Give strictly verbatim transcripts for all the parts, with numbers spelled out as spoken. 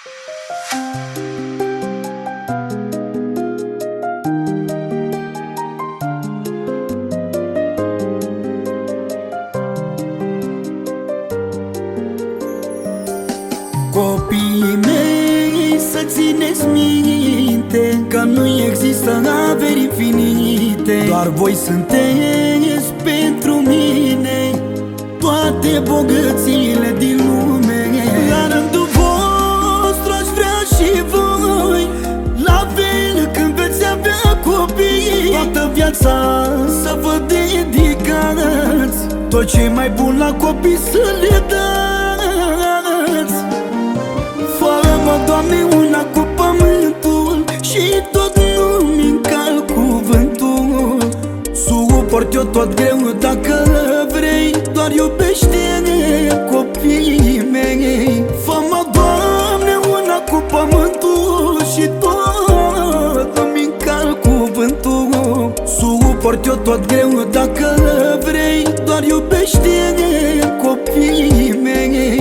Copiii mei, să țineți minte că nu există averi infinite. Doar voi sunteți pentru mine toate bogățiile din lume. La rândul vostru aș vrea și voi, la fel când veți avea copii, toată viața să vă dedicați, tot ce mai bun la copii să le dați. Fă-mă, Doamne, una cu pământul și tot nu-mi încalc cuvântul. Suport eu tot greu dacă vrei, doar iubește-ne copiii mei. Fă-mă, Doamne, una cu pământul și tot nu-mi încalc cuvântul. Suport eu tot greu dacă vrei, doar iubește-ne copiii mei.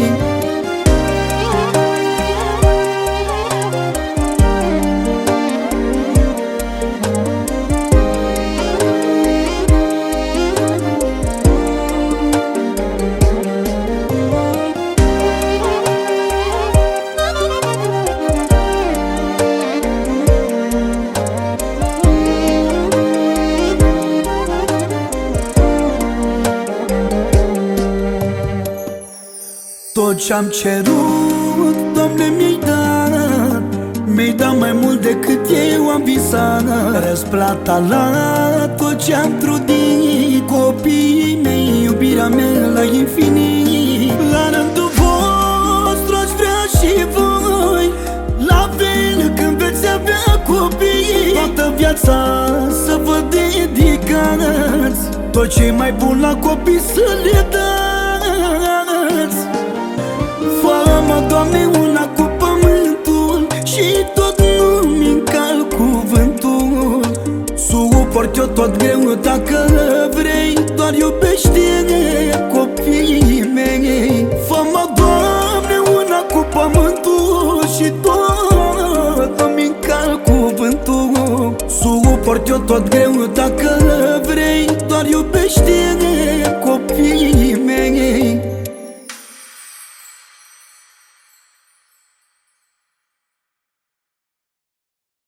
Tot ce-am cerut, Doamne, mi-ai dat, mi-ai dat mai mult decât eu am visat. Răsplata la tot ce-am trudit, copiii mei, iubirea mea la infinit. La rândul vostru aș vrea și voi, la fel când veți avea copii, toată viața să vă dedicați, tot ce mai bun la copii să le dați. Fă-mă, Doamne, una cu pământul și tot nu-mi încalc cuvântul. Suport eu tot greu dacă vrei, doar iubește-ne copiii mei. Fă-mă, Doamne, una cu pământul și tot nu-mi încalc cuvântul. Suport eu tot greu dacă vrei, doar iubește-ne